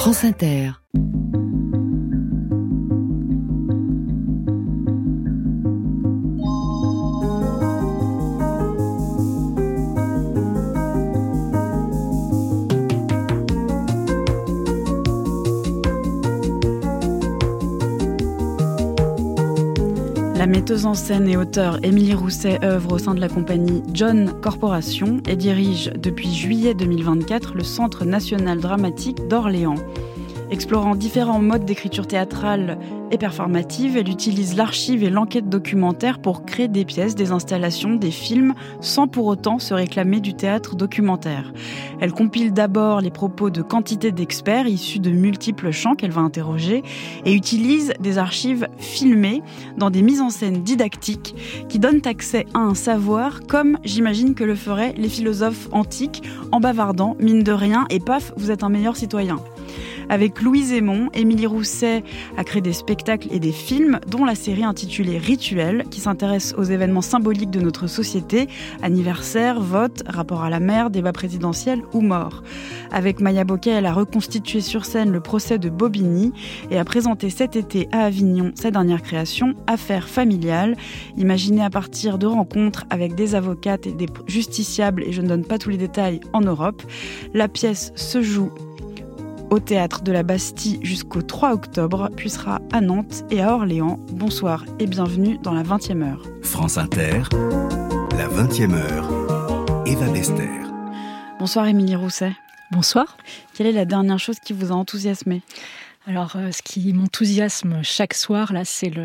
France Inter. La metteuse en scène et auteure Émilie Rousset œuvre au sein de la compagnie John Corporation et dirige depuis juillet 2024 le Centre national dramatique d'Orléans. Explorant différents modes d'écriture théâtrale et performative, elle utilise l'archive et l'enquête documentaire pour créer des pièces, des installations, des films, sans pour autant se réclamer du théâtre documentaire. Elle compile d'abord les propos de quantité d'experts issus de multiples champs qu'elle va interroger et utilise des archives filmées dans des mises en scène didactiques qui donnent accès à un savoir comme j'imagine que le feraient les philosophes antiques en bavardant, mine de rien, et paf, vous êtes un meilleur citoyen. Avec Louise Aymon, Émilie Rousset a créé des spectacles et des films, dont la série intitulée Rituel, qui s'intéresse aux événements symboliques de notre société, anniversaire, vote, rapport à la mer, débat présidentiel ou mort. Avec Maya Bocquet, elle a reconstitué sur scène le procès de Bobigny et a présenté cet été à Avignon sa dernière création, Affaires familiales, imaginée à partir de rencontres avec des avocates et des justiciables, et je ne donne pas tous les détails, en Europe. La pièce se joue au Théâtre de la Bastille jusqu'au 3 octobre, puis sera à Nantes et à Orléans. Bonsoir et bienvenue dans la 20e heure. France Inter, la 20e heure, Eva Bester. Bonsoir Émilie Rousset. Bonsoir. Quelle est la dernière chose qui vous a enthousiasmé ? Alors, ce qui m'enthousiasme chaque soir, là, c'est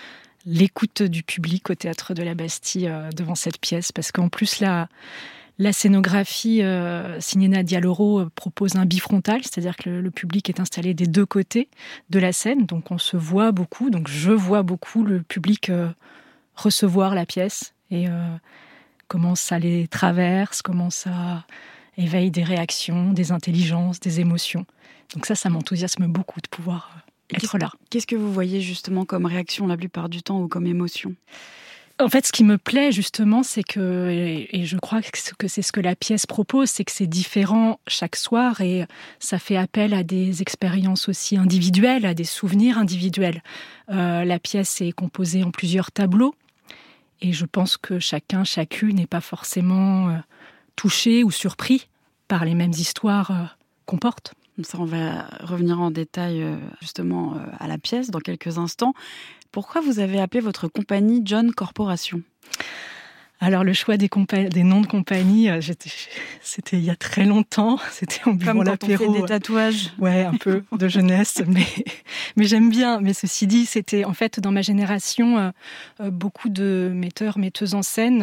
l'écoute du public au Théâtre de la Bastille devant cette pièce, parce qu'en plus, la scénographie signée Nadia Leroux propose un bifrontal, c'est-à-dire que le public est installé des deux côtés de la scène, donc on se voit beaucoup, donc je vois beaucoup le public recevoir la pièce et comment ça les traverse, comment ça éveille des réactions, des intelligences, des émotions. Donc ça m'enthousiasme beaucoup de pouvoir être là. Qu'est-ce que vous voyez justement comme réaction la plupart du temps ou comme émotion ? En fait, ce qui me plaît justement, c'est que, et je crois que c'est ce que la pièce propose, c'est que c'est différent chaque soir et ça fait appel à des expériences aussi individuelles, à des souvenirs individuels. La pièce est composée en plusieurs tableaux et je pense que chacune n'est pas forcément touché ou surpris par les mêmes histoires qu'on porte. Ça, on va revenir en détail justement à la pièce dans quelques instants. Pourquoi vous avez appelé votre compagnie John Corporation ? Alors, le choix des noms de compagnie, c'était il y a très longtemps. C'était en buvant l'apéro. Comme quand on fait des tatouages. Ouais, un peu de jeunesse, mais j'aime bien. Mais ceci dit, c'était en fait dans ma génération, beaucoup de metteuses en scène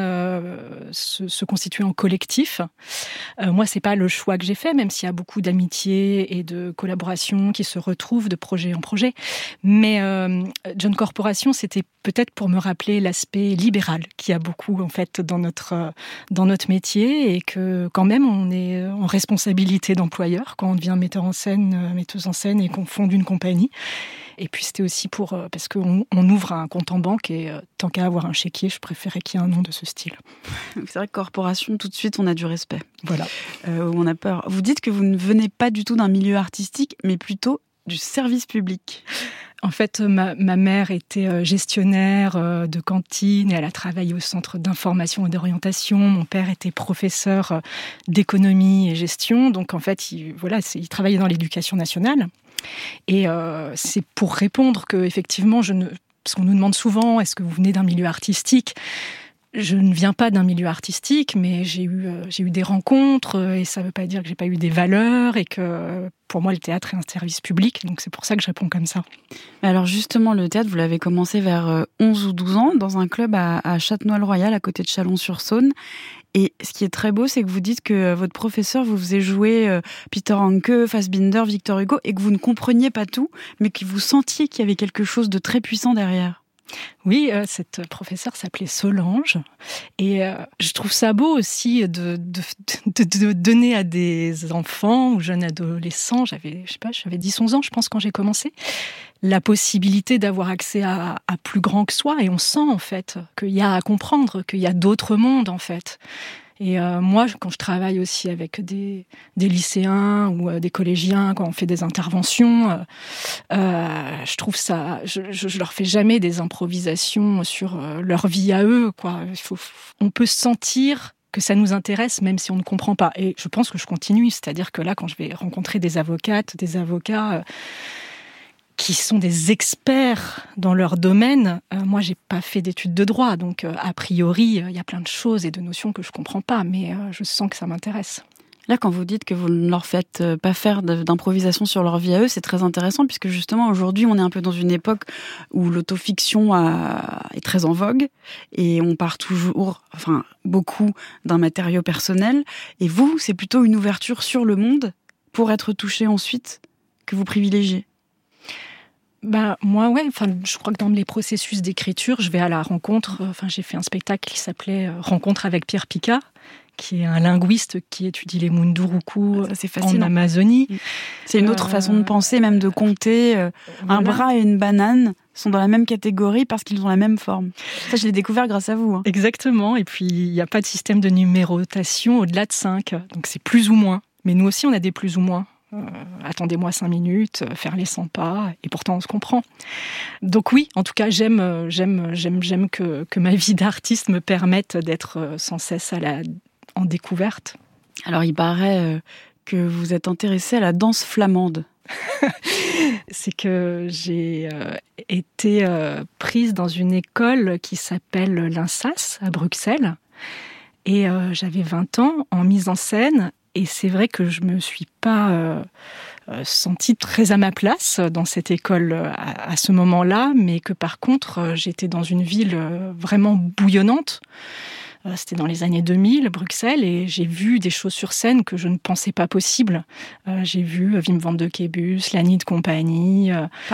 se constituaient en collectif. Moi, c'est pas le choix que j'ai fait, même s'il y a beaucoup d'amitié et de collaboration qui se retrouvent de projet en projet. Mais John Corporation, c'était peut-être pour me rappeler l'aspect libéral qu'il y a beaucoup en fait dans notre métier et que quand même on est en responsabilité d'employeur quand on devient metteuse en scène et qu'on fonde une compagnie. Et puis c'était aussi parce qu'on ouvre un compte en banque et tant qu'à avoir un chéquier, je préférais qu'il y ait un nom de ce style. C'est vrai que corporation, tout de suite, on a du respect. Voilà. On a peur. Vous dites que vous ne venez pas du tout d'un milieu artistique, mais plutôt du service public. En fait, ma mère était gestionnaire de cantine et elle a travaillé au centre d'information et d'orientation. Mon père était professeur d'économie et gestion. Donc, en fait, il travaillait dans l'éducation nationale. Et c'est pour répondre que, effectivement, parce qu'on nous demande souvent, est-ce que vous venez d'un milieu artistique ? Je ne viens pas d'un milieu artistique, mais j'ai eu des rencontres et ça ne veut pas dire que j'ai pas eu des valeurs et que pour moi le théâtre est un service public, donc c'est pour ça que je réponds comme ça. Alors justement, le théâtre, vous l'avez commencé vers 11 ou 12 ans dans un club à Châtenois-le-Royal, à côté de Chalon-sur-Saône. Et ce qui est très beau, c'est que vous dites que votre professeur vous faisait jouer Peter Hanke, Fassbinder, Victor Hugo, et que vous ne compreniez pas tout, mais que vous sentiez qu'il y avait quelque chose de très puissant derrière. Oui, cette professeure s'appelait Solange et je trouve ça beau aussi de donner à des enfants ou jeunes adolescents, j'avais 10-11 ans je pense quand j'ai commencé, la possibilité d'avoir accès à plus grand que soi et on sent en fait qu'il y a à comprendre, qu'il y a d'autres mondes en fait. Et moi, quand je travaille aussi avec des lycéens ou des collégiens, quand on fait des interventions, je trouve ça... Je leur fais jamais des improvisations sur leur vie à eux, quoi. On peut sentir que ça nous intéresse, même si on ne comprend pas. Et je pense que je continue. C'est-à-dire que là, quand je vais rencontrer des avocates, des avocats... qui sont des experts dans leur domaine. Moi, j'ai pas fait d'études de droit, donc a priori, il y a plein de choses et de notions que je comprends pas, mais je sens que ça m'intéresse. Là, quand vous dites que vous ne leur faites pas faire d'improvisation sur leur vie à eux, c'est très intéressant, puisque justement, aujourd'hui, on est un peu dans une époque où l'autofiction est très en vogue, et on part toujours, beaucoup d'un matériau personnel, et vous, c'est plutôt une ouverture sur le monde pour être touché ensuite que vous privilégiez. Moi, je crois que dans les processus d'écriture, je vais à la rencontre. J'ai fait un spectacle qui s'appelait Rencontre avec Pierre Picard, qui est un linguiste qui étudie les Munduruku en Amazonie. C'est une autre façon de penser, même de compter. Un bras et une banane sont dans la même catégorie parce qu'ils ont la même forme. Ça, je l'ai découvert grâce à vous. Exactement. Et puis, il n'y a pas de système de numérotation au-delà de 5. Donc, c'est plus ou moins. Mais nous aussi, on a des plus ou moins. Attendez-moi 5 minutes, faire les 100 pas, et pourtant on se comprend. Donc oui, en tout cas, j'aime que ma vie d'artiste me permette d'être sans cesse en découverte. Alors il paraît que vous êtes intéressée à la danse flamande. C'est que j'ai été prise dans une école qui s'appelle l'INSAS à Bruxelles, et j'avais 20 ans en mise en scène. Et c'est vrai que je me suis pas sentie très à ma place dans cette école à ce moment-là, mais que par contre, j'étais dans une ville vraiment bouillonnante. C'était dans les années 2000, Bruxelles, et j'ai vu des choses sur scène que je ne pensais pas possibles. J'ai vu Wim van de Quebus, Lani de Compagnie,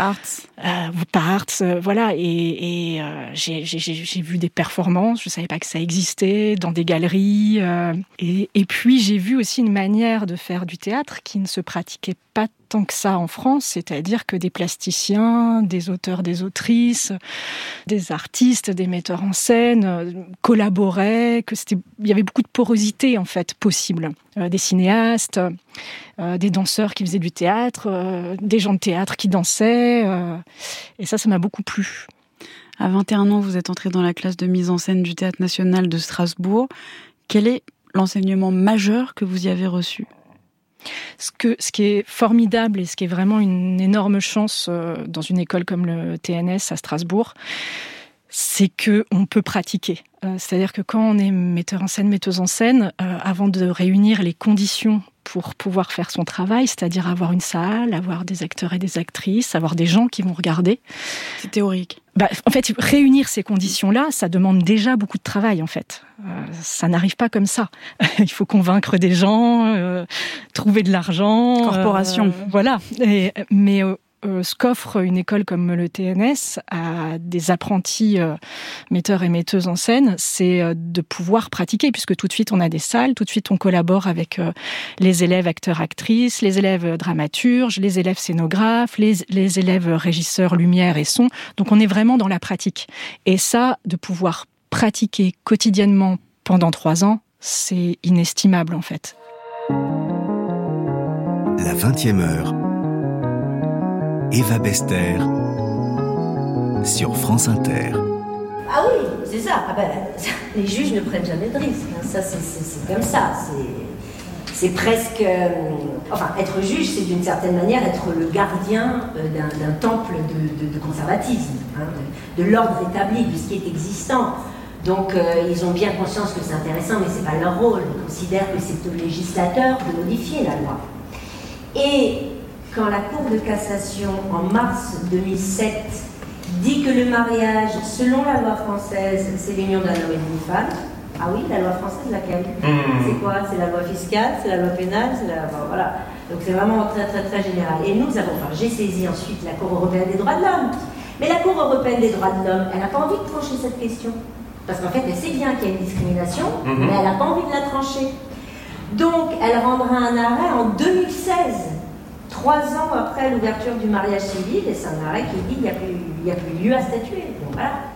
Parts, voilà, et j'ai vu des performances, je savais pas que ça existait, dans des galeries, et puis j'ai vu aussi une manière de faire du théâtre qui ne se pratiquait pas tant que ça en France, c'est-à-dire que des plasticiens, des auteurs, des autrices, des artistes, des metteurs en scène collaboraient, il y avait beaucoup de porosité en fait possible. Des cinéastes, des danseurs qui faisaient du théâtre, des gens de théâtre qui dansaient, et ça m'a beaucoup plu. À 21 ans, vous êtes entrée dans la classe de mise en scène du Théâtre National de Strasbourg. Quel est l'enseignement majeur que vous y avez reçu ? Ce qui est formidable et ce qui est vraiment une énorme chance dans une école comme le TNS à Strasbourg, c'est qu'on peut pratiquer. C'est-à-dire que quand on est metteur en scène, metteuse en scène, avant de réunir les conditions pour pouvoir faire son travail, c'est-à-dire avoir une salle, avoir des acteurs et des actrices, avoir des gens qui vont regarder. C'est théorique. En fait, réunir ces conditions-là, ça demande déjà beaucoup de travail, en fait. Ça n'arrive pas comme ça. Il faut convaincre des gens, trouver de l'argent. Corporation. Voilà. Mais ce qu'offre une école comme le TNS à des apprentis metteurs et metteuses en scène, c'est de pouvoir pratiquer, puisque tout de suite on a des salles, tout de suite on collabore avec les élèves acteurs-actrices, les élèves dramaturges, les élèves scénographes, les élèves régisseurs lumière et son. Donc on est vraiment dans la pratique. Et ça, de pouvoir pratiquer quotidiennement pendant 3 ans, c'est inestimable en fait. La 20e heure. Eva Bester sur France Inter. Ah oui, c'est ça. Les juges ne prennent jamais de risques. Ça, c'est comme ça. C'est presque... être juge, c'est d'une certaine manière être le gardien d'un temple de conservatisme, de l'ordre établi, de ce qui est existant. Donc, ils ont bien conscience que c'est intéressant, mais ce n'est pas leur rôle. Ils considèrent que c'est au législateur de modifier la loi. Et quand la Cour de cassation, en mars 2007, dit que le mariage, selon la loi française, c'est l'union d'un homme et d'une femme. Ah oui, la loi française, laquelle ? C'est quoi ? C'est la loi fiscale, c'est la loi pénale, voilà. Donc c'est vraiment très très très général. Et j'ai saisi ensuite la Cour européenne des droits de l'homme. Mais la Cour européenne des droits de l'homme, elle n'a pas envie de trancher cette question. Parce qu'en fait, elle sait bien qu'il y a une discrimination, mais elle n'a pas envie de la trancher. Donc, elle rendra un arrêt en 2016. 3 ans après l'ouverture du mariage civil, et c'est un arrêt qui dit qu'il n'y a plus lieu à statuer. Donc voilà.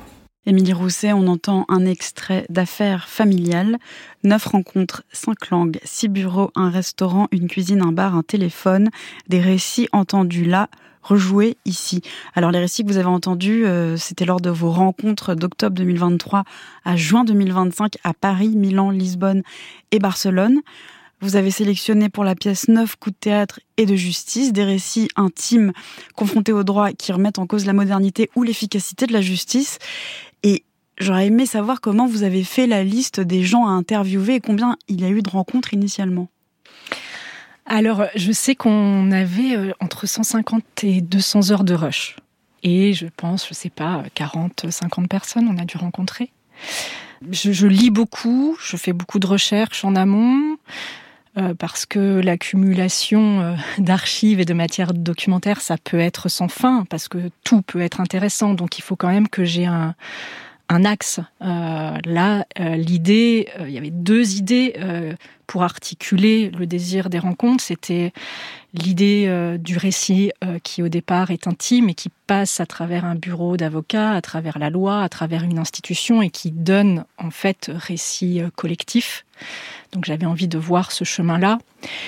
Émilie Rousset, on entend un extrait d'Affaires familiales. 9 rencontres, 5 langues, 6 bureaux, un restaurant, une cuisine, un bar, un téléphone. Des récits entendus là, rejoués ici. Alors les récits que vous avez entendus, c'était lors de vos rencontres d'octobre 2023 à juin 2025 à Paris, Milan, Lisbonne et Barcelone. Vous avez sélectionné pour la pièce 9 coups de théâtre et de justice, des récits intimes confrontés au droit qui remettent en cause la modernité ou l'efficacité de la justice. Et j'aurais aimé savoir comment vous avez fait la liste des gens à interviewer et combien il y a eu de rencontres initialement. Alors, je sais qu'on avait entre 150 et 200 heures de rush. Et je pense, 40, 50 personnes on a dû rencontrer. Je lis beaucoup, je fais beaucoup de recherches en amont, parce que l'accumulation d'archives et de matières documentaires, ça peut être sans fin, parce que tout peut être intéressant. Donc il faut quand même que j'ai un axe. L'idée, il y avait 2 idées pour articuler le désir des rencontres. C'était l'idée du récit qui au départ est intime et qui passe à travers un bureau d'avocats, à travers la loi, à travers une institution et qui donne en fait récit collectif. Donc j'avais envie de voir ce chemin-là.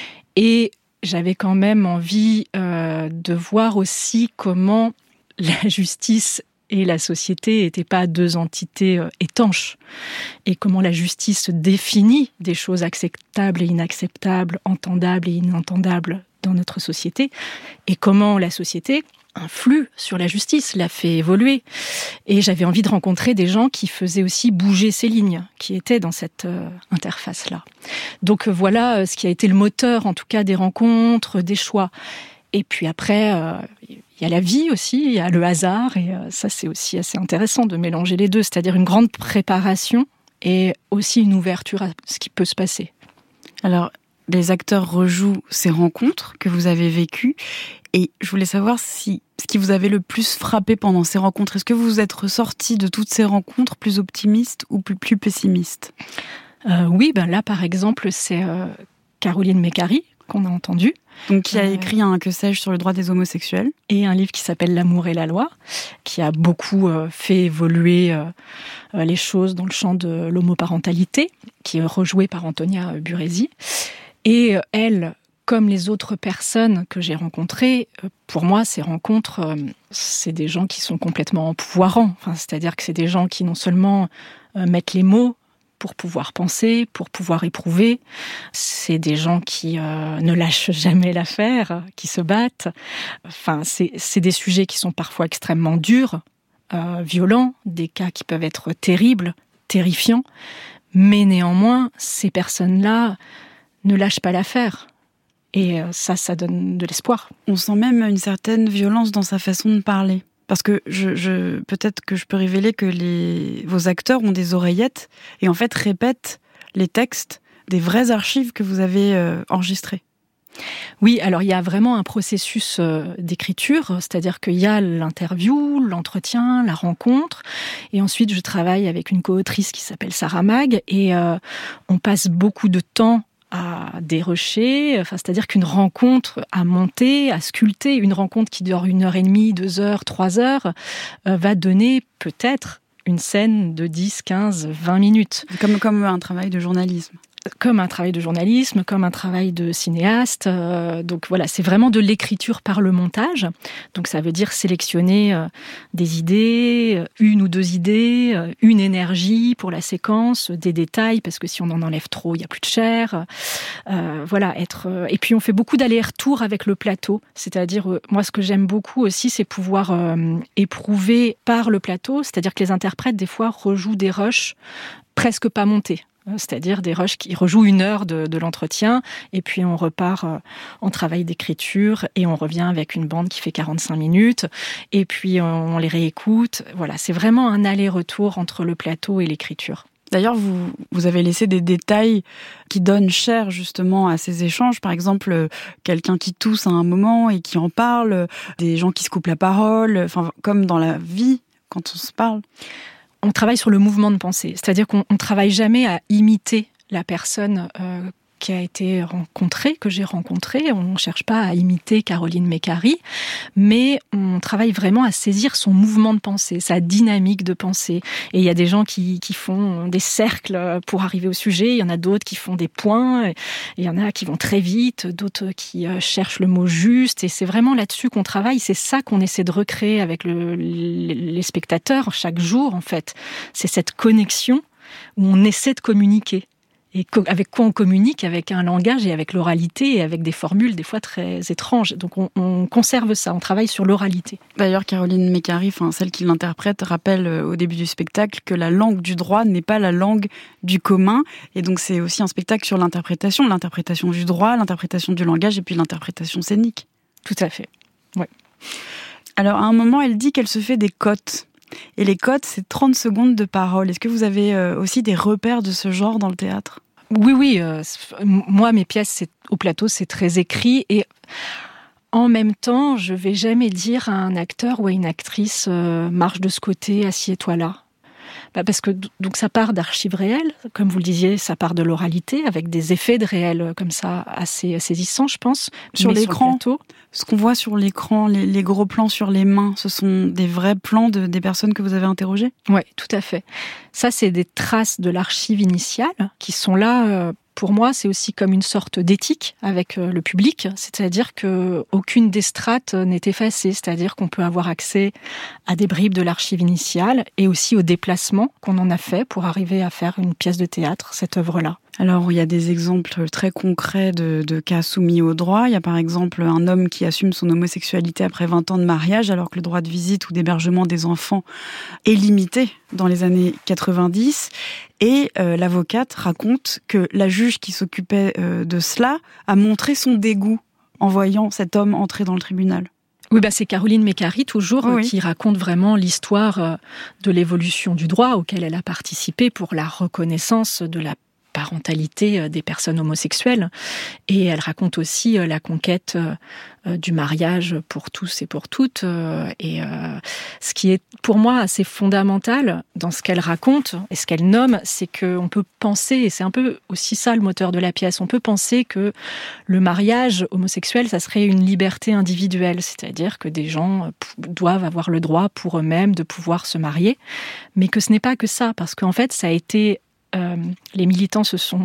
Et j'avais quand même envie de voir aussi comment la justice et la société n'étaient pas 2 entités étanches. Et comment la justice définit des choses acceptables et inacceptables, entendables et inentendables dans notre société. Et comment la société influe sur la justice, la fait évoluer. Et j'avais envie de rencontrer des gens qui faisaient aussi bouger ces lignes, qui étaient dans cette interface-là. Donc voilà ce qui a été le moteur, en tout cas, des rencontres, des choix. Et puis après, il y a la vie aussi, il y a le hasard, et ça c'est aussi assez intéressant de mélanger les deux, c'est-à-dire une grande préparation et aussi une ouverture à ce qui peut se passer. Alors, les acteurs rejouent ces rencontres que vous avez vécues, et je voulais savoir si ce qui vous avait le plus frappé pendant ces rencontres, est-ce que vous êtes ressorti de toutes ces rencontres plus optimiste ou plus pessimiste ? Oui, là par exemple, c'est Caroline Mécari qu'on a entendu. Donc, qui a écrit un Que sais-je sur le droit des homosexuels. Et un livre qui s'appelle L'amour et la loi, qui a beaucoup fait évoluer les choses dans le champ de l'homoparentalité, qui est rejoué par Antonia Burezi. Et elle, comme les autres personnes que j'ai rencontrées, pour moi, ces rencontres, c'est des gens qui sont complètement empouvoirants. C'est-à-dire que c'est des gens qui non seulement mettent les mots pour pouvoir penser, pour pouvoir éprouver. C'est des gens qui ne lâchent jamais l'affaire, qui se battent. C'est des sujets qui sont parfois extrêmement durs, violents, des cas qui peuvent être terribles, terrifiants. Mais néanmoins, ces personnes-là ne lâchent pas l'affaire. Et ça donne de l'espoir. On sent même une certaine violence dans sa façon de parler. Parce que peut-être que je peux révéler que vos acteurs ont des oreillettes et en fait répètent les textes des vraies archives que vous avez enregistrées. Oui, alors il y a vraiment un processus d'écriture, c'est-à-dire qu'il y a l'interview, l'entretien, la rencontre, et ensuite je travaille avec une co-autrice qui s'appelle Sarah Mag, et on passe beaucoup de temps à dérocher, c'est-à-dire qu'une rencontre à monter, à sculpter, une rencontre qui dure 1h30, 2h, 3h, va donner peut-être une scène de 10, 15, 20 minutes. Comme un travail de journalisme. Comme un travail de journalisme, comme un travail de cinéaste. Donc voilà, c'est vraiment de l'écriture par le montage. Donc ça veut dire sélectionner des idées, 1 ou 2 idées, une énergie pour la séquence, des détails, parce que si on en enlève trop, il n'y a plus de chair. Et puis on fait beaucoup d'allers-retours avec le plateau. C'est-à-dire, moi ce que j'aime beaucoup aussi, c'est pouvoir éprouver par le plateau. C'est-à-dire que les interprètes, des fois, rejouent des rushs presque pas montés. C'est-à-dire des rushs qui rejouent 1 heure de l'entretien, et puis on repart en travail d'écriture, et on revient avec une bande qui fait 45 minutes, et puis on les réécoute. Voilà, c'est vraiment un aller-retour entre le plateau et l'écriture. D'ailleurs, vous avez laissé des détails qui donnent chair justement à ces échanges. Par exemple, quelqu'un qui tousse à un moment et qui en parle, des gens qui se coupent la parole, comme dans la vie, quand on se parle. On travaille sur le mouvement de pensée, c'est-à-dire qu'on ne travaille jamais à imiter la personne qui a été rencontré, que j'ai rencontré. On ne cherche pas à imiter Caroline Mécari, mais on travaille vraiment à saisir son mouvement de pensée, sa dynamique de pensée. Et il y a des gens qui font des cercles pour arriver au sujet, il y en a d'autres qui font des points, il y en a qui vont très vite, d'autres qui cherchent le mot juste. Et c'est vraiment là-dessus qu'on travaille, c'est ça qu'on essaie de recréer avec les spectateurs chaque jour, en fait. C'est cette connexion où on essaie de communiquer. Et avec quoi on communique? Avec un langage et avec l'oralité et avec des formules des fois très étranges. Donc on conserve ça, on travaille sur l'oralité. D'ailleurs, Caroline Mécari, celle qui l'interprète, rappelle au début du spectacle que la langue du droit n'est pas la langue du commun. Et donc c'est aussi un spectacle sur l'interprétation du droit, l'interprétation du langage et puis l'interprétation scénique. Tout à fait, oui. Alors à un moment, elle dit qu'elle se fait des cotes. Et les cotes, c'est 30 secondes de parole. Est-ce que vous avez aussi des repères de ce genre dans le théâtre ? Oui. Moi, mes pièces au plateau, c'est très écrit. Et en même temps, je ne vais jamais dire à un acteur ou à une actrice marche de ce côté, assieds-toi là. Parce que donc ça part d'archives réelles, comme vous le disiez, ça part de l'oralité, avec des effets de réel comme ça assez saisissants, je pense. Sur l'écran, ce qu'on voit sur l'écran, les gros plans sur les mains, ce sont des vrais plans des personnes que vous avez interrogées ? Oui, tout à fait. Ça, c'est des traces de l'archive initiale qui sont là. Pour moi, c'est aussi comme une sorte d'éthique avec le public, c'est-à-dire qu'aucune des strates n'est effacée, c'est-à-dire qu'on peut avoir accès à des bribes de l'archive initiale et aussi au déplacement qu'on en a fait pour arriver à faire une pièce de théâtre, cette œuvre-là. Alors, il y a des exemples très concrets de cas soumis au droit. Il y a par exemple un homme qui assume son homosexualité après 20 ans de mariage, alors que le droit de visite ou d'hébergement des enfants est limité dans les années 90. Et l'avocate raconte que la juge qui s'occupait de cela a montré son dégoût en voyant cet homme entrer dans le tribunal. Oui, c'est Caroline Mécari, toujours, qui raconte vraiment l'histoire de l'évolution du droit auquel elle a participé pour la reconnaissance de la parentalité des personnes homosexuelles. Et elle raconte aussi la conquête du mariage pour tous et pour toutes. Et ce qui est pour moi assez fondamental dans ce qu'elle raconte et ce qu'elle nomme, c'est qu'on peut penser, et c'est un peu aussi ça le moteur de la pièce, on peut penser que le mariage homosexuel, ça serait une liberté individuelle, c'est-à-dire que des gens doivent avoir le droit pour eux-mêmes de pouvoir se marier, mais que ce n'est pas que ça, parce qu'en fait, ça a été les militants se sont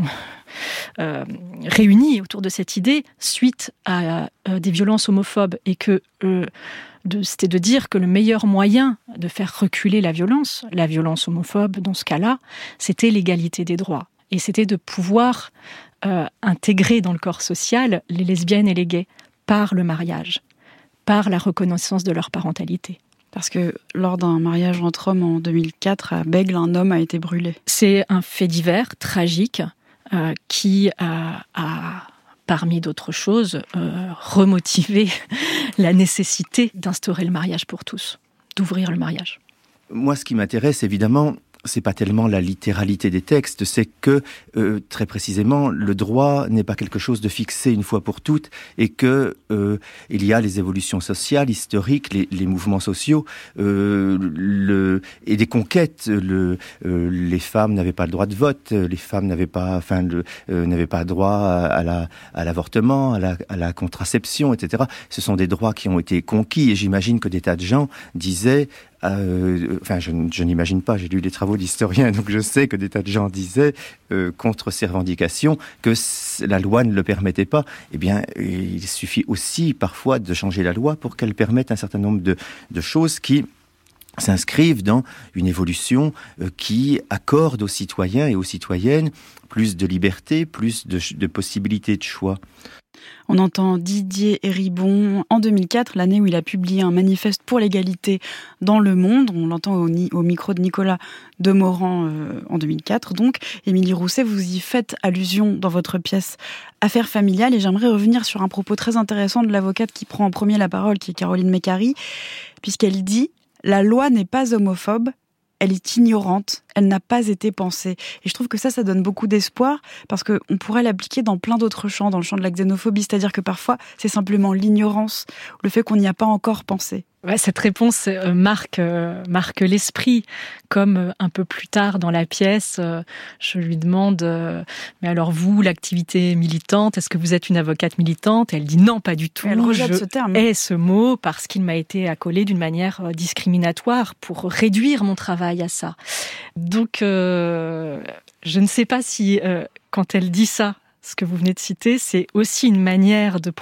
réunis autour de cette idée suite à des violences homophobes et que c'était de dire que le meilleur moyen de faire reculer la violence homophobe dans ce cas-là, c'était l'égalité des droits. Et c'était de pouvoir intégrer dans le corps social les lesbiennes et les gays par le mariage, par la reconnaissance de leur parentalité. Parce que lors d'un mariage entre hommes en 2004, à Bègle, un homme a été brûlé. C'est un fait divers, tragique, qui a, parmi d'autres choses, remotivé la nécessité d'instaurer le mariage pour tous, d'ouvrir le mariage. Moi, ce qui m'intéresse, évidemment, c'est pas tellement la littéralité des textes, c'est que, très précisément, le droit n'est pas quelque chose de fixé une fois pour toutes, et que il y a les évolutions sociales, historiques, les mouvements sociaux, et des conquêtes. Les femmes n'avaient pas le droit de vote, les femmes n'avaient pas droit à l'avortement, à la contraception, etc. Ce sont des droits qui ont été conquis, et j'imagine que des tas de gens disaient je n'imagine pas, j'ai lu des travaux d'historiens, donc je sais que des tas de gens disaient contre ces revendications que la loi ne le permettait pas. Eh bien, il suffit aussi parfois de changer la loi pour qu'elle permette un certain nombre de choses qui s'inscrivent dans une évolution qui accorde aux citoyens et aux citoyennes plus de liberté, plus de possibilités de choix. On entend Didier Héribon en 2004, l'année où il a publié un manifeste pour l'égalité dans le monde. On l'entend au micro de Nicolas Demorand en 2004. Donc, Émilie Rousset, vous y faites allusion dans votre pièce Affaires familiales. Et j'aimerais revenir sur un propos très intéressant de l'avocate qui prend en premier la parole, qui est Caroline Mécari, puisqu'elle dit « La loi n'est pas homophobe, elle est ignorante, elle n'a pas été pensée. Et je trouve que ça donne beaucoup d'espoir, parce qu'on pourrait l'appliquer dans plein d'autres champs, dans le champ de la xénophobie, c'est-à-dire que parfois, c'est simplement l'ignorance, le fait qu'on n'y a pas encore pensé. Ouais, cette réponse marque l'esprit, comme un peu plus tard dans la pièce, je lui demande mais alors vous, l'activité militante, est-ce que vous êtes une avocate militante ? Et elle dit non, pas du tout. Elle rejette ce terme. Je hais ce mot parce qu'il m'a été accolé d'une manière discriminatoire pour réduire mon travail à ça. Donc je ne sais pas si quand elle dit ça, ce que vous venez de citer, c'est aussi une manière de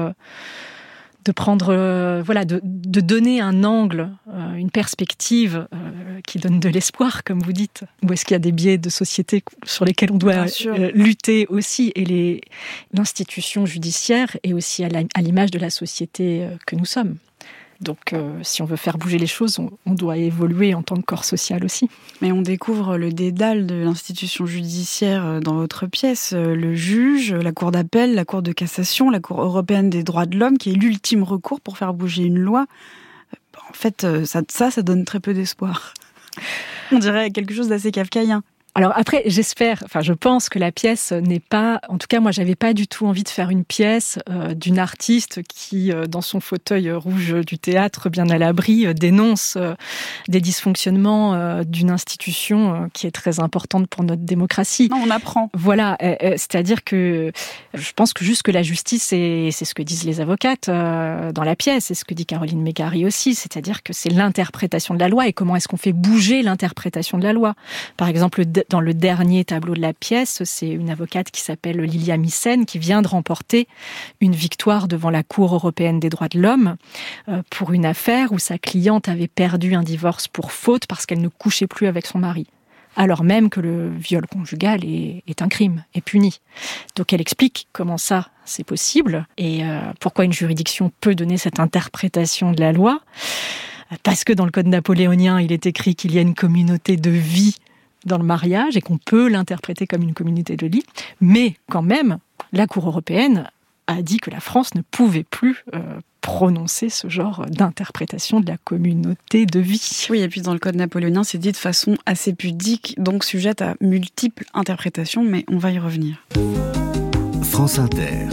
donner un angle, une perspective qui donne de l'espoir, comme vous dites. Ou est-ce qu'il y a des biais de société sur lesquels on doit lutter aussi ? Et l'institution judiciaire est aussi à l'image de la société que nous sommes. Donc, si on veut faire bouger les choses, on doit évoluer en tant que corps social aussi. Mais on découvre le dédale de l'institution judiciaire dans votre pièce. Le juge, la cour d'appel, la cour de cassation, la cour européenne des droits de l'homme, qui est l'ultime recours pour faire bouger une loi. En fait, ça donne très peu d'espoir. On dirait quelque chose d'assez kafkaïen. Alors après, je pense que la pièce n'est pas... En tout cas, moi, j'avais pas du tout envie de faire une pièce d'une artiste qui, dans son fauteuil rouge du théâtre, bien à l'abri, dénonce des dysfonctionnements d'une institution qui est très importante pour notre démocratie. Non, on apprend. Voilà, c'est-à-dire que je pense que juste que la justice, c'est ce que disent les avocates dans la pièce, c'est ce que dit Caroline Mégarry aussi, c'est-à-dire que c'est l'interprétation de la loi et comment est-ce qu'on fait bouger l'interprétation de la loi. Par exemple, dans le dernier tableau de la pièce, c'est une avocate qui s'appelle Lilia Missen qui vient de remporter une victoire devant la Cour européenne des droits de l'homme pour une affaire où sa cliente avait perdu un divorce pour faute parce qu'elle ne couchait plus avec son mari, alors même que le viol conjugal est un crime, est puni. Donc elle explique comment ça, c'est possible et pourquoi une juridiction peut donner cette interprétation de la loi. Parce que dans le code napoléonien, il est écrit qu'il y a une communauté de vie dans le mariage et qu'on peut l'interpréter comme une communauté de lit. Mais quand même, la Cour européenne a dit que la France ne pouvait plus prononcer ce genre d'interprétation de la communauté de vie. Oui, et puis dans le code napoléonien, c'est dit de façon assez pudique, donc sujette à multiples interprétations, mais on va y revenir. France Inter.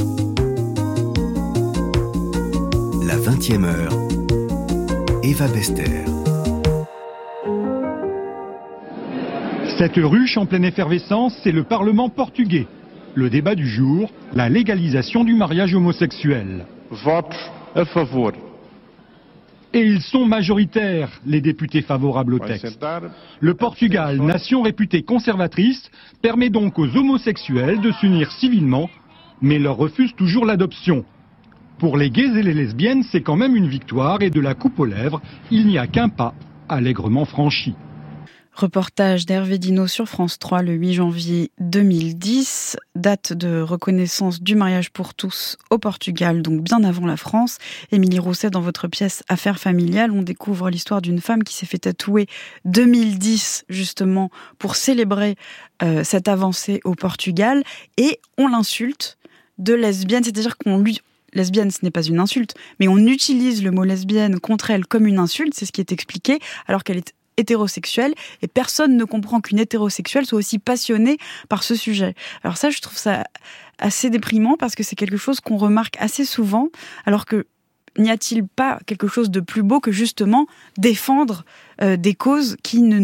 La 20e heure. Eva Bester. Cette ruche en pleine effervescence, c'est le Parlement portugais. Le débat du jour, la légalisation du mariage homosexuel. Vote a favor. Et ils sont majoritaires, les députés favorables au texte. Le Portugal, nation réputée conservatrice, permet donc aux homosexuels de s'unir civilement, mais leur refuse toujours l'adoption. Pour les gays et les lesbiennes, c'est quand même une victoire et de la coupe aux lèvres, il n'y a qu'un pas allègrement franchi. Reportage d'Hervé Dino sur France 3 le 8 janvier 2010, date de reconnaissance du mariage pour tous au Portugal, donc bien avant la France. Émilie Rousset, dans votre pièce Affaires familiales, on découvre l'histoire d'une femme qui s'est fait tatouer 2010 justement pour célébrer cette avancée au Portugal, et on l'insulte de lesbienne, c'est-à-dire qu'on lui... Lesbienne, ce n'est pas une insulte, mais on utilise le mot lesbienne contre elle comme une insulte, c'est ce qui est expliqué, alors qu'elle est hétérosexuelle, et personne ne comprend qu'une hétérosexuelle soit aussi passionnée par ce sujet. Alors ça, je trouve ça assez déprimant, parce que c'est quelque chose qu'on remarque assez souvent, alors que n'y a-t-il pas quelque chose de plus beau que justement défendre des causes qui ne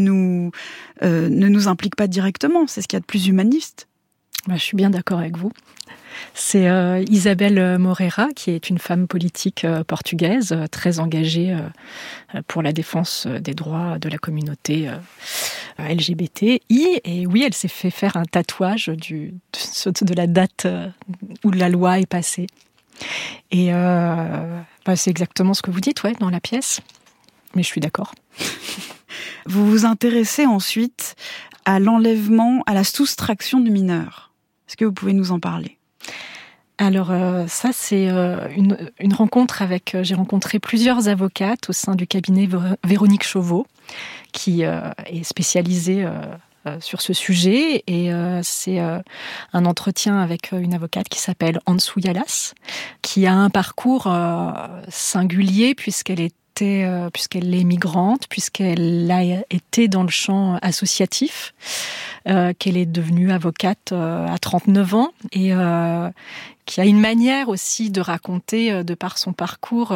nous impliquent pas directement? C'est ce qu'il y a de plus humaniste. Je suis bien d'accord avec vous. C'est Isabel Moreira, qui est une femme politique portugaise, très engagée pour la défense des droits de la communauté LGBTI. Et oui, elle s'est fait faire un tatouage de la date où la loi est passée. Et c'est exactement ce que vous dites, dans la pièce. Mais je suis d'accord. Vous vous intéressez ensuite à l'enlèvement, à la soustraction de mineurs. Est-ce que vous pouvez nous en parler ? Alors ça, c'est une rencontre avec... J'ai rencontré plusieurs avocates au sein du cabinet Véronique Chauveau, qui est spécialisée sur ce sujet. Et c'est un entretien avec une avocate qui s'appelle Ansou Yalas, qui a un parcours singulier puisqu'elle est puisqu'elle est migrante, puisqu'elle a été dans le champ associatif, qu'elle est devenue avocate à 39 ans et qui a une manière aussi de raconter, de par son parcours,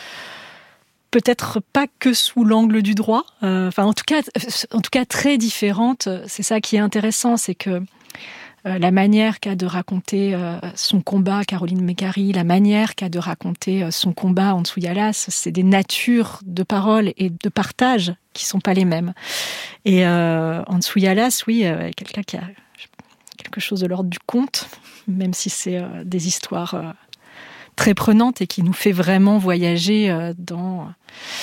peut-être pas que sous l'angle du droit, en tout cas très différente. C'est ça qui est intéressant, c'est que la manière qu'a de raconter son combat, Caroline Mécari, la manière qu'a de raconter son combat, Hantsouyalas, c'est des natures de parole et de partage qui sont pas les mêmes. Et Hantsouyalas, oui, quelqu'un qui a quelque chose de l'ordre du conte, même si c'est des histoires très prenantes et qui nous fait vraiment voyager dans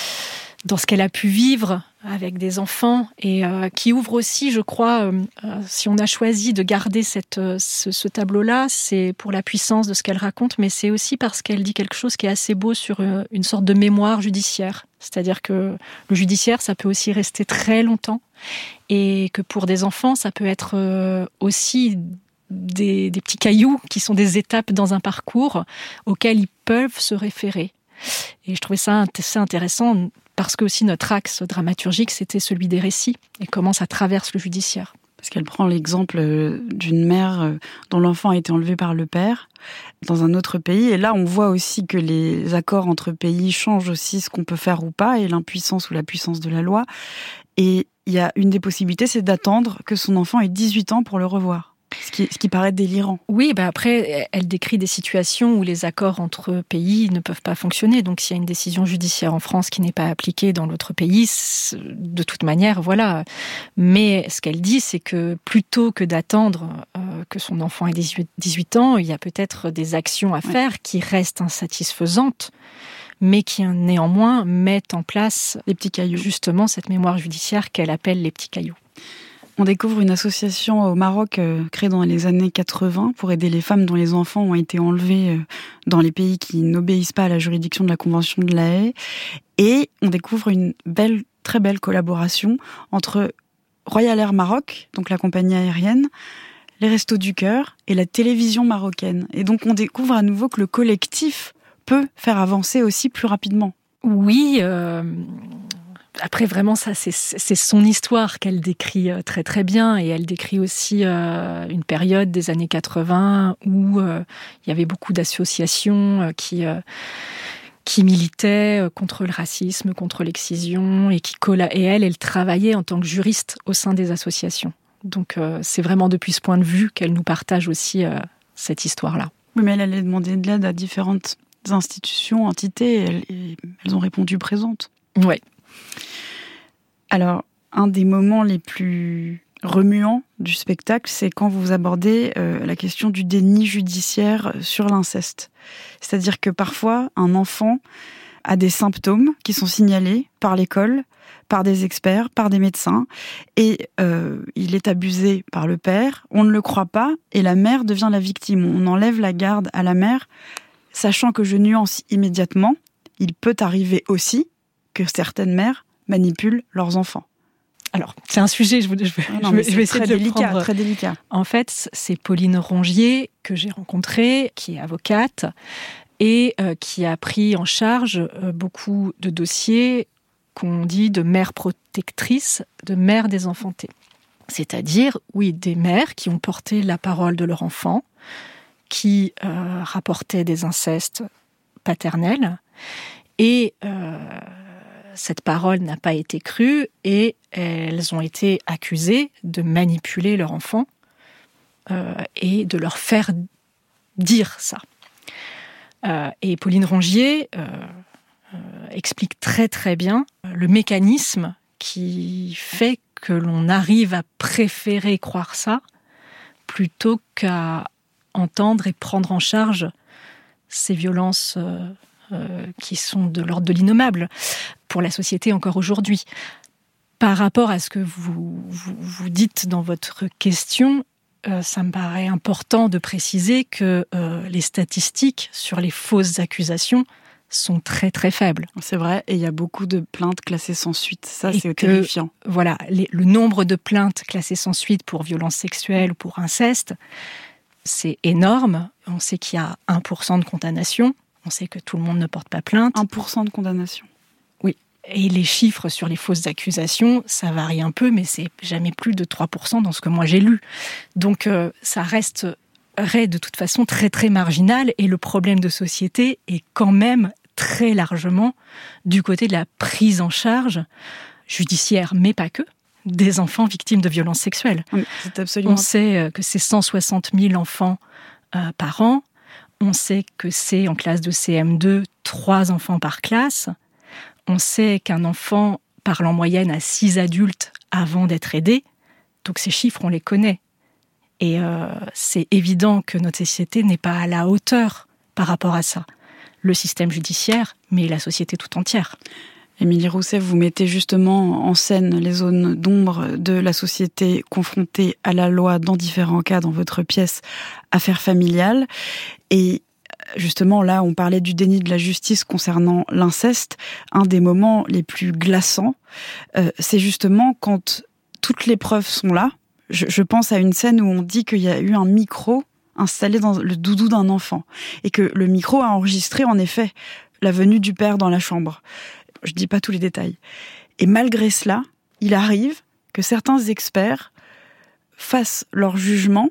ce qu'elle a pu vivre avec des enfants et qui ouvre aussi, je crois, si on a choisi de garder ce tableau-là, c'est pour la puissance de ce qu'elle raconte, mais c'est aussi parce qu'elle dit quelque chose qui est assez beau sur une sorte de mémoire judiciaire. C'est-à-dire que le judiciaire, ça peut aussi rester très longtemps et que pour des enfants, ça peut être aussi des petits cailloux qui sont des étapes dans un parcours auxquels ils peuvent se référer. Et je trouvais ça assez intéressant parce que aussi notre axe dramaturgique, c'était celui des récits et comment ça traverse le judiciaire. Parce qu'elle prend l'exemple d'une mère dont l'enfant a été enlevé par le père dans un autre pays. Et là, on voit aussi que les accords entre pays changent aussi ce qu'on peut faire ou pas, et l'impuissance ou la puissance de la loi. Et il y a une des possibilités, c'est d'attendre que son enfant ait 18 ans pour le revoir. Ce qui paraît délirant. Oui, après, elle décrit des situations où les accords entre pays ne peuvent pas fonctionner. Donc, s'il y a une décision judiciaire en France qui n'est pas appliquée dans l'autre pays, de toute manière, voilà. Mais ce qu'elle dit, c'est que plutôt que d'attendre que son enfant ait 18 ans, il y a peut-être des actions à faire qui restent insatisfaisantes, mais qui néanmoins mettent en place les petits cailloux. Justement, cette mémoire judiciaire qu'elle appelle les petits cailloux. On découvre une association au Maroc créée dans les années 80 pour aider les femmes dont les enfants ont été enlevés dans les pays qui n'obéissent pas à la juridiction de la Convention de La Haye. Et on découvre une très belle collaboration entre Royal Air Maroc, donc la compagnie aérienne, les Restos du Cœur et la télévision marocaine. Et donc on découvre à nouveau que le collectif peut faire avancer aussi plus rapidement. Oui, après, vraiment, ça, c'est son histoire qu'elle décrit très très bien, et elle décrit aussi une période des années 80 où il y avait beaucoup d'associations qui militaient contre le racisme, contre l'excision, et elle travaillait en tant que juriste au sein des associations. Donc c'est vraiment depuis ce point de vue qu'elle nous partage aussi cette histoire-là. Oui, mais elle allait demander de l'aide à différentes institutions, entités, et elles ont répondu présentes. Oui. Alors, un des moments les plus remuants du spectacle, c'est quand vous abordez la question du déni judiciaire sur l'inceste. C'est-à-dire que parfois, un enfant a des symptômes qui sont signalés par l'école, par des experts, par des médecins, et il est abusé par le père, on ne le croit pas, et la mère devient la victime. On enlève la garde à la mère, sachant que je nuance immédiatement, il peut arriver aussi que certaines mères manipulent leurs enfants. Alors, c'est un sujet, je vais essayer de le prendre. Très délicat. En fait, c'est Pauline Rongier que j'ai rencontrée, qui est avocate et qui a pris en charge beaucoup de dossiers qu'on dit de mères protectrices, de mères désenfantées. C'est-à-dire, oui, des mères qui ont porté la parole de leur enfant, qui rapportaient des incestes paternels, et cette parole n'a pas été crue et elles ont été accusées de manipuler leur enfant et de leur faire dire ça. Et Pauline Rongier explique très très bien le mécanisme qui fait que l'on arrive à préférer croire ça plutôt qu'à entendre et prendre en charge ces violences qui sont de l'ordre de l'innommable pour la société encore aujourd'hui. Par rapport à ce que vous dites dans votre question, ça me paraît important de préciser que les statistiques sur les fausses accusations sont très très faibles. C'est vrai, et il y a beaucoup de plaintes classées sans suite. Ça, c'est terrifiant. Voilà, le nombre de plaintes classées sans suite pour violences sexuelles ou pour inceste, c'est énorme. On sait qu'il y a 1% de condamnation. On sait que tout le monde ne porte pas plainte. 1% de condamnation. Oui. Et les chiffres sur les fausses accusations, ça varie un peu, mais c'est jamais plus de 3% dans ce que moi j'ai lu. Donc ça resterait de toute façon très très marginal, et le problème de société est quand même très largement du côté de la prise en charge judiciaire, mais pas que, des enfants victimes de violences sexuelles. Oui, c'est absolument... On sait que c'est 160 000 enfants par an. On sait que c'est, en classe de CM2, 3 enfants par classe. On sait qu'un enfant parle en moyenne à 6 adultes avant d'être aidé. Donc ces chiffres, on les connaît. Et c'est évident que notre société n'est pas à la hauteur par rapport à ça. Le système judiciaire, mais la société tout entière. Émilie Rousset, vous mettez justement en scène les zones d'ombre de la société confrontée à la loi dans différents cas dans votre pièce Affaires familiales. Et justement, là, on parlait du déni de la justice concernant l'inceste. Un des moments les plus glaçants, c'est justement quand toutes les preuves sont là. Je pense à une scène où on dit qu'il y a eu un micro installé dans le doudou d'un enfant et que le micro a enregistré en effet la venue du père dans la chambre. Je dis pas tous les détails. Et malgré cela, il arrive que certains experts fassent leur jugement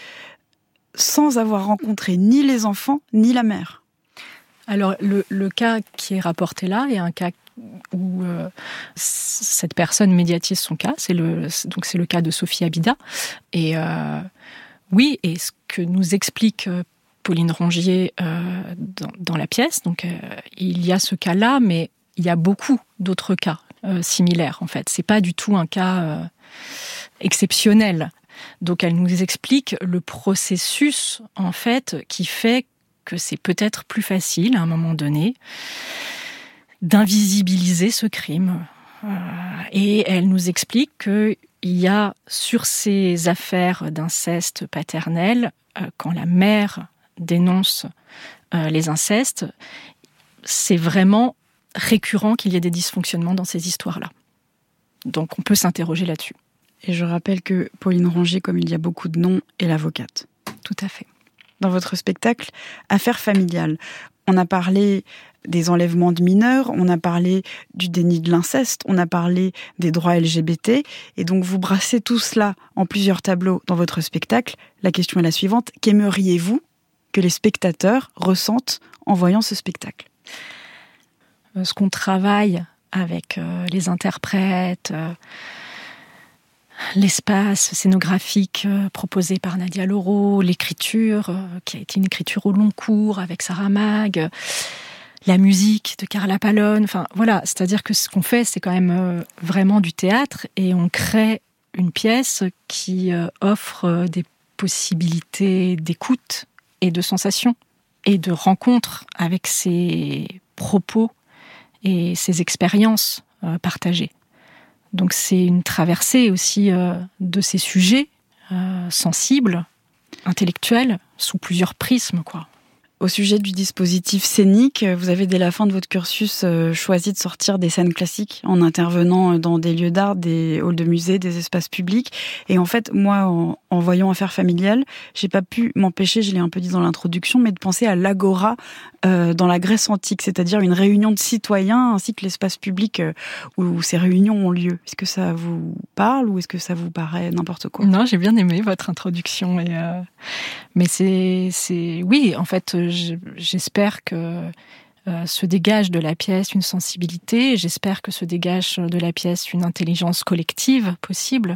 sans avoir rencontré ni les enfants ni la mère. Alors le cas qui est rapporté là est un cas où cette personne médiatise son cas. C'est le cas de Sophie Abida. Et oui, et ce que nous explique Pauline Rongier dans la pièce, donc il y a ce cas-là, mais il y a beaucoup d'autres cas similaires, en fait. C'est pas du tout un cas exceptionnel. Donc elle nous explique le processus, en fait, qui fait que c'est peut-être plus facile, à un moment donné, d'invisibiliser ce crime. Et elle nous explique qu'il y a, sur ces affaires d'inceste paternel, quand la mère dénonce les incestes, c'est vraiment récurrent qu'il y ait des dysfonctionnements dans ces histoires-là. Donc on peut s'interroger là-dessus. Et je rappelle que Pauline Rongier, comme il y a beaucoup de noms, est l'avocate. Tout à fait. Dans votre spectacle Affaires familiales, on a parlé des enlèvements de mineurs, on a parlé du déni de l'inceste, on a parlé des droits LGBT, et donc vous brassez tout cela en plusieurs tableaux dans votre spectacle. La question est la suivante: qu'aimeriez-vous que les spectateurs ressentent en voyant ce spectacle ? Ce qu'on travaille avec les interprètes, l'espace scénographique proposé par Nadia Laureau, l'écriture qui a été une écriture au long cours avec Sarah Mag, la musique de Carla Pallone, enfin voilà, c'est-à-dire que ce qu'on fait, c'est quand même vraiment du théâtre, et on crée une pièce qui offre des possibilités d'écoute et de sensation et de rencontre avec ses propos et ses expériences partagées. Donc c'est une traversée aussi de ces sujets sensibles, intellectuels, sous plusieurs prismes, quoi. Au sujet du dispositif scénique, vous avez dès la fin de votre cursus choisi de sortir des scènes classiques en intervenant dans des lieux d'art, des halls de musées, des espaces publics. Et en fait, moi, en voyant Affaires familiales, j'ai pas pu m'empêcher, je l'ai un peu dit dans l'introduction, mais de penser à l'agora dans la Grèce antique, c'est-à-dire une réunion de citoyens ainsi que l'espace public où ces réunions ont lieu. Est-ce que ça vous parle ou est-ce que ça vous paraît n'importe quoi ? Non, j'ai bien aimé votre introduction. Mais c'est... Oui, en fait, j'espère que se dégage de la pièce une sensibilité, j'espère que se dégage de la pièce une intelligence collective possible.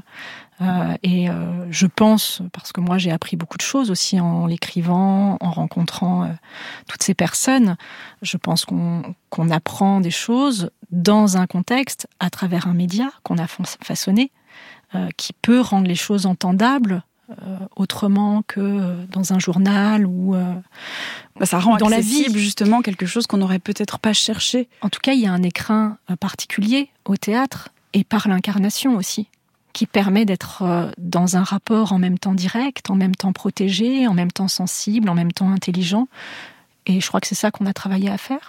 Je pense, parce que moi j'ai appris beaucoup de choses aussi en l'écrivant, en rencontrant toutes ces personnes, je pense qu'on apprend des choses dans un contexte, à travers un média qu'on a façonné, qui peut rendre les choses entendables autrement que dans un journal ou ça rend dans accessible la vie. Justement quelque chose qu'on n'aurait peut-être pas cherché. En tout cas, il y a un écrin particulier au théâtre et par l'incarnation aussi, qui permet d'être dans un rapport en même temps direct, en même temps protégé, en même temps sensible, en même temps intelligent. Et je crois que c'est ça qu'on a travaillé à faire.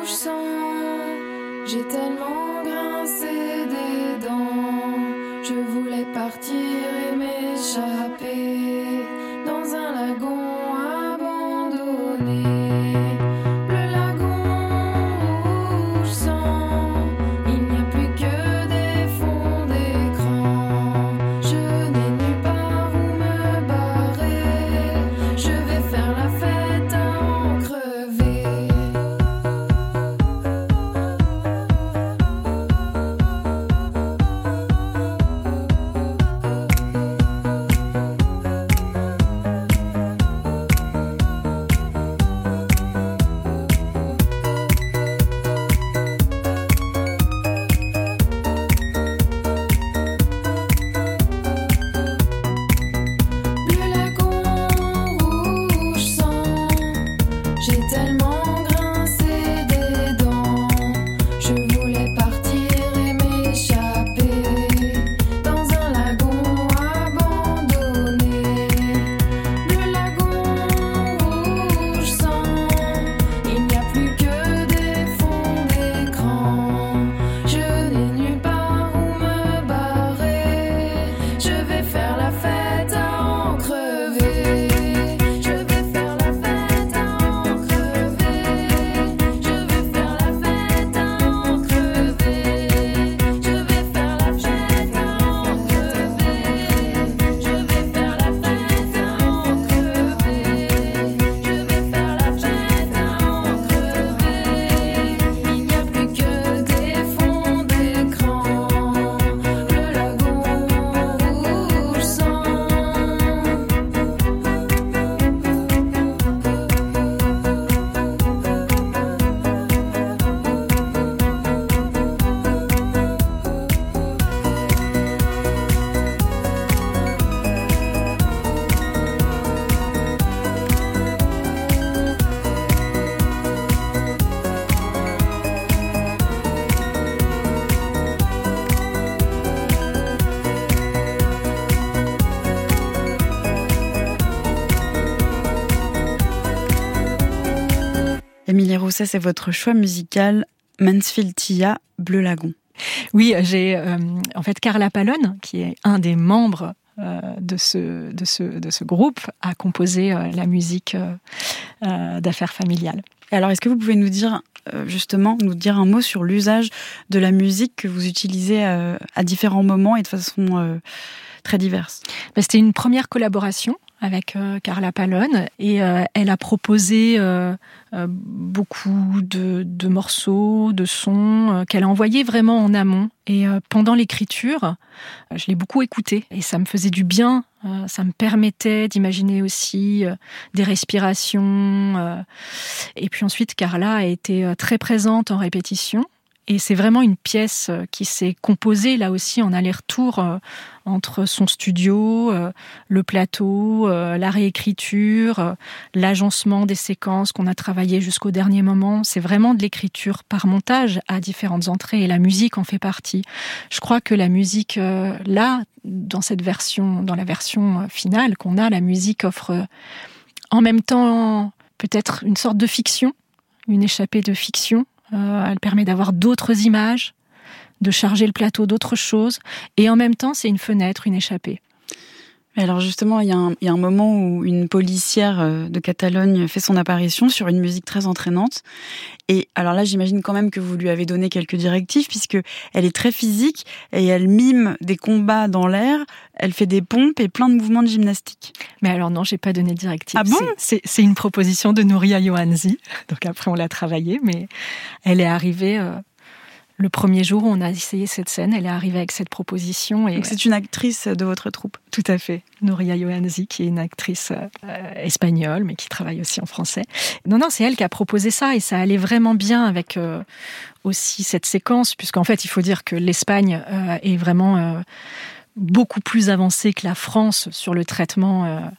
J'ai tellement grincé des dents, je partir et m'échapper dans un lagon abandonné. Le lagon rouge sang, il n'y a plus que des fonds d'écran. Je n'ai nulle part où me barrer, je vais faire la fête à en crever. Émilie Rousset, c'est votre choix musical, Mansfield Tia, Bleu Lagon. Oui, j'ai en fait Carla Pallone, qui est un des membres de ce groupe, a composé la musique d'Affaires familiales. Alors, est-ce que vous pouvez nous dire un mot sur l'usage de la musique que vous utilisez à différents moments et de façon très diverse? C'était une première collaboration avec Carla Pallone et elle a proposé beaucoup de morceaux, de sons qu'elle a envoyés vraiment en amont. Et pendant l'écriture, je l'ai beaucoup écoutée et ça me faisait du bien. Ça me permettait d'imaginer aussi des respirations. Et puis ensuite, Carla a été très présente en répétition. Et c'est vraiment une pièce qui s'est composée là aussi en aller-retour entre son studio, le plateau, la réécriture, l'agencement des séquences qu'on a travaillé jusqu'au dernier moment. C'est vraiment de l'écriture par montage à différentes entrées et la musique en fait partie. Je crois que la musique, là, dans la version finale qu'on a, la musique offre en même temps peut-être une sorte de fiction, une échappée de fiction. Elle permet d'avoir d'autres images, de charger le plateau d'autres choses. Et en même temps, c'est une fenêtre, une échappée. Mais alors justement, il y a un moment où une policière de Catalogne fait son apparition sur une musique très entraînante. Et alors là, j'imagine quand même que vous lui avez donné quelques directives, puisque elle est très physique et elle mime des combats dans l'air. Elle fait des pompes et plein de mouvements de gymnastique. Mais alors non, j'ai pas donné de directives. Ah bon ? C'est une proposition de Nouria Yohanzi. Donc après, on l'a travaillée, mais elle est arrivée... Le premier jour où on a essayé cette scène, elle est arrivée avec cette proposition. Et donc c'est une actrice de votre troupe? Tout à fait. Nouria Yohanzi, qui est une actrice espagnole, mais qui travaille aussi en français. Non, c'est elle qui a proposé ça, et ça allait vraiment bien avec aussi cette séquence, puisqu'en fait, il faut dire que l'Espagne est vraiment beaucoup plus avancée que la France sur le traitement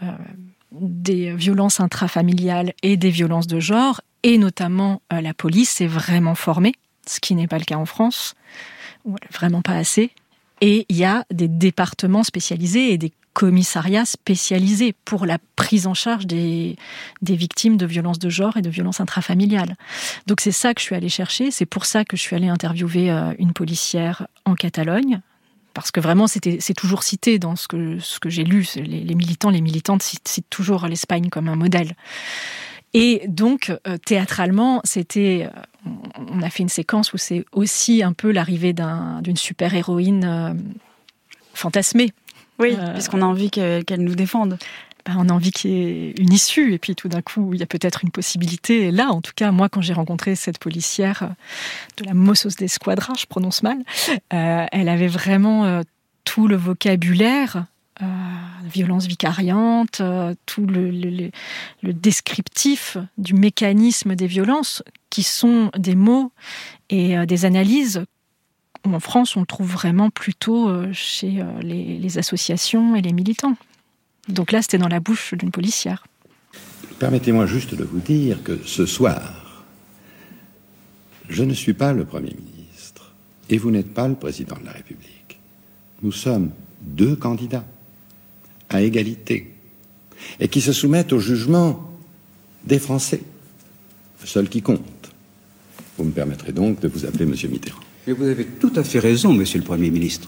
des violences intrafamiliales et des violences de genre, et notamment la police est vraiment formée. Ce qui n'est pas le cas en France, vraiment pas assez. Et il y a des départements spécialisés et des commissariats spécialisés pour la prise en charge des victimes de violences de genre et de violences intrafamiliales. Donc c'est ça que je suis allée chercher, c'est pour ça que je suis allée interviewer une policière en Catalogne, parce que vraiment c'est toujours cité dans ce que j'ai lu. Les militants, les militantes citent toujours l'Espagne comme un modèle. Et donc, théâtralement, on a fait une séquence où c'est aussi un peu l'arrivée d'une super-héroïne fantasmée. Oui, puisqu'on a envie qu'elle nous défende. On a envie qu'il y ait une issue, et puis tout d'un coup, il y a peut-être une possibilité. Et là, en tout cas, moi, quand j'ai rencontré cette policière de la Mossos d'Esquadra, je prononce mal, elle avait vraiment tout le vocabulaire, violence vicariante, tout le descriptif du mécanisme des violences, qui sont des mots et des analyses. En France, on le trouve vraiment plutôt chez les associations et les militants. Donc là, c'était dans la bouche d'une policière. Permettez-moi juste de vous dire que ce soir, je ne suis pas le Premier ministre et vous n'êtes pas le Président de la République. Nous sommes 2 candidats à égalité et qui se soumettent au jugement des Français, le seul qui compte. Vous me permettrez donc de vous appeler Monsieur Mitterrand. Mais vous avez tout à fait raison, Monsieur le Premier ministre.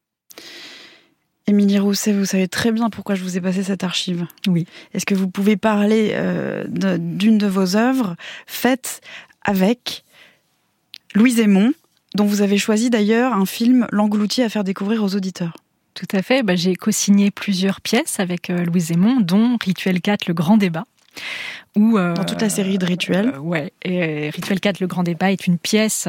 Émilie Rousset, vous savez très bien pourquoi je vous ai passé cette archive. Oui. Est-ce que vous pouvez parler d'une de vos œuvres faites avec Louise Aymon, dont vous avez choisi d'ailleurs un film L'Englouti à faire découvrir aux auditeurs? Tout à fait. J'ai co-signé plusieurs pièces avec Louise Aymon, dont Rituel 4, le grand débat. Dans toute la série de Rituel. Et Rituel 4, le grand débat est une pièce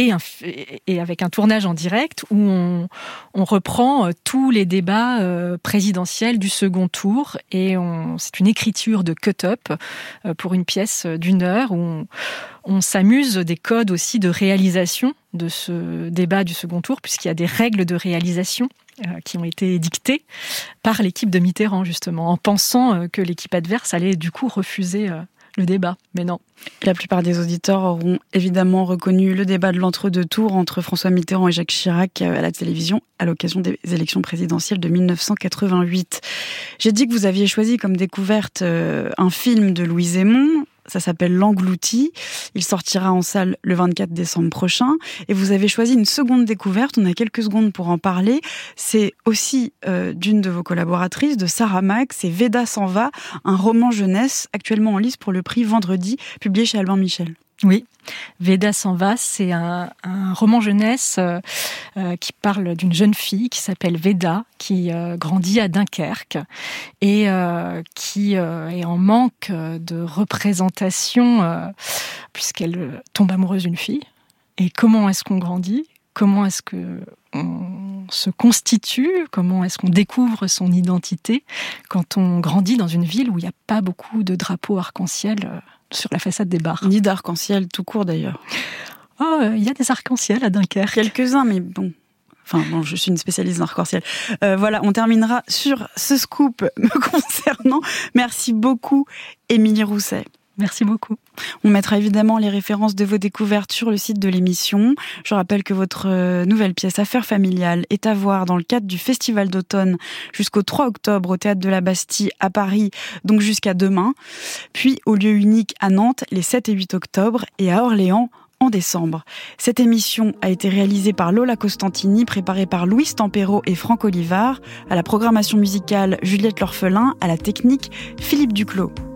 et avec un tournage en direct où on reprend tous les débats présidentiels du second tour, et c'est une écriture de cut-up pour une pièce d'1 heure où on s'amuse des codes aussi de réalisation de ce débat du second tour, puisqu'il y a des règles de réalisation qui ont été dictées par l'équipe de Mitterrand, justement, en pensant que l'équipe adverse allait du coup refuser le débat, mais non. La plupart des auditeurs auront évidemment reconnu le débat de l'entre-deux tours entre François Mitterrand et Jacques Chirac à la télévision à l'occasion des élections présidentielles de 1988. J'ai dit que vous aviez choisi comme découverte un film de Louise Aymon. Ça s'appelle L'Englouti. Il sortira en salle le 24 décembre prochain. Et vous avez choisi une seconde découverte. On a quelques secondes pour en parler. C'est aussi d'une de vos collaboratrices, de Sarah Max. C'est Veda s'en va, un roman jeunesse actuellement en lice pour le prix Vendredi, publié chez Albin Michel. Oui, Veda s'en va, c'est un roman jeunesse qui parle d'une jeune fille qui s'appelle Veda, qui grandit à Dunkerque et qui est en manque de représentation puisqu'elle tombe amoureuse d'une fille. Et comment est-ce qu'on grandit ? Comment est-ce qu'on se constitue ? Comment est-ce qu'on découvre son identité quand on grandit dans une ville où il n'y a pas beaucoup de drapeaux arc-en-ciel sur la façade des bars. Ni d'arc-en-ciel tout court d'ailleurs. Il y a des arc-en-ciel à Dunkerque. Quelques-uns, mais bon. Enfin, bon, je suis une spécialiste d'arc-en-ciel. Voilà, on terminera sur ce scoop me concernant. Merci beaucoup, Émilie Rousset. Merci beaucoup. On mettra évidemment les références de vos découvertes sur le site de l'émission. Je rappelle que votre nouvelle pièce Affaires familiales est à voir dans le cadre du Festival d'automne jusqu'au 3 octobre au Théâtre de la Bastille à Paris, donc jusqu'à demain. Puis au lieu unique à Nantes les 7 et 8 octobre et à Orléans en décembre. Cette émission a été réalisée par Lola Costantini, préparée par Louise Tempero et Franck Olivard, à la programmation musicale Juliette L'Orphelin, à la technique Philippe Duclos.